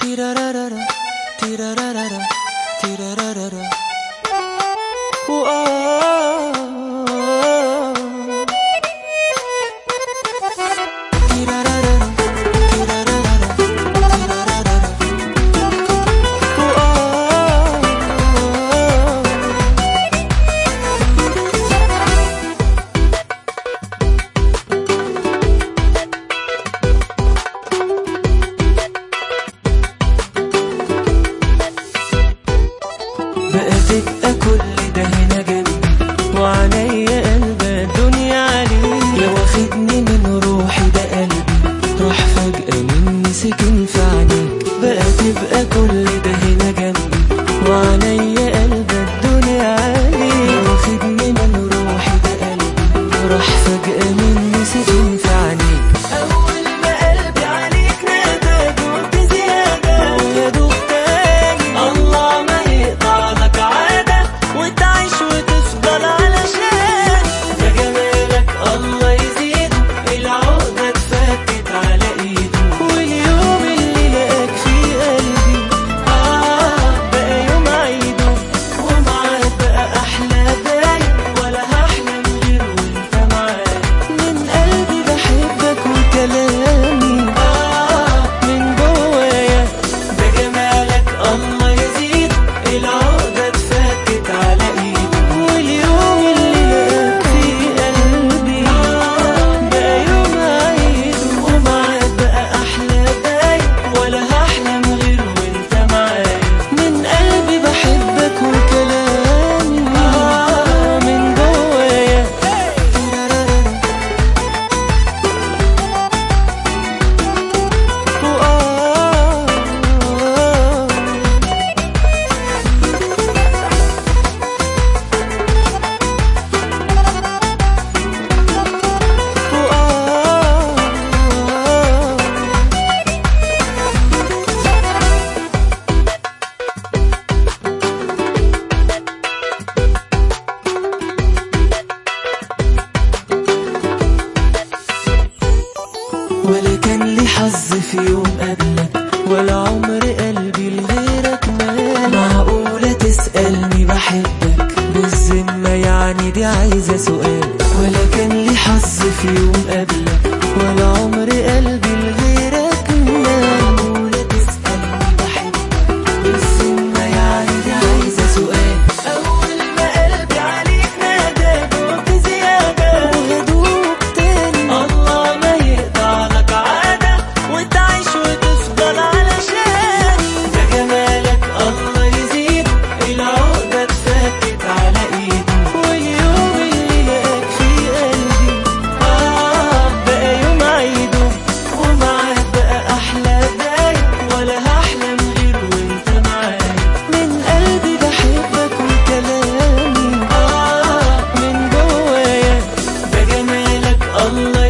تيرارارارا تيرارارارا تيرارارارا بقى تبقى كل ده هنا جنبي وعليا قلب الدنيا عليه، يا واخدني من روحي ده قلبي راح فجأة مني سكن في عينيك. بقى تبقى كل ده هنا جنبي وعليا قلب الدنيا عليه، يا واخدني من روحي ده قلبي راح فجأة مني سكن في عينيك. أول ما قلبي عليك نادى دوبت زيادة ويا دوب تاني الله ما يقطع لك عادة وتعيش وتفضل علشان ده جمالك الله يزيد العقدة اتفكت على ايده. واليوم اللي لقاك فيه قلبي بقى يوم عيده ومعاك بقى أحلى باين ولا هحلم غير وانت معاك. من قلبي بحبك وكلامي من جوايا ده جمالك الله يزيد العقدة اتفكت على ايده. واليوم اللي لقاك فيه قلبي بقى يوم عيده ومعاك بقى أحلى باين ولا هحلم غير وانت معايا. من قلبي بحبك وكلامي من جوايا ولا كان لي حظ في يوم قبلك ولا عمر قلبي لغيرك مال. معقولة تسألني بحبك بالذمة يعني دي عايزة سؤال. ولا كان لي حظ في يوم قبلك ولا عمر قلبي لغيرك مال. معقولة تسألني بحبك بالذمة يعني دي عايزة سؤال. أول ما قلبي عليك نادى دوبت زيادة ويا دوب تاني الله ما يقطع لك عادة وتعيش وتفضل علشان ده جمالك الله يزيد العقدة اتفكت على ايده. واليوم اللي لقاك فيه قلبي بقى يوم عيده ومعاك بقى أحلى باين ولا هحلم غير وانت معايا. من قلبي بحبك وكلامي من جوايا ده جمالك الله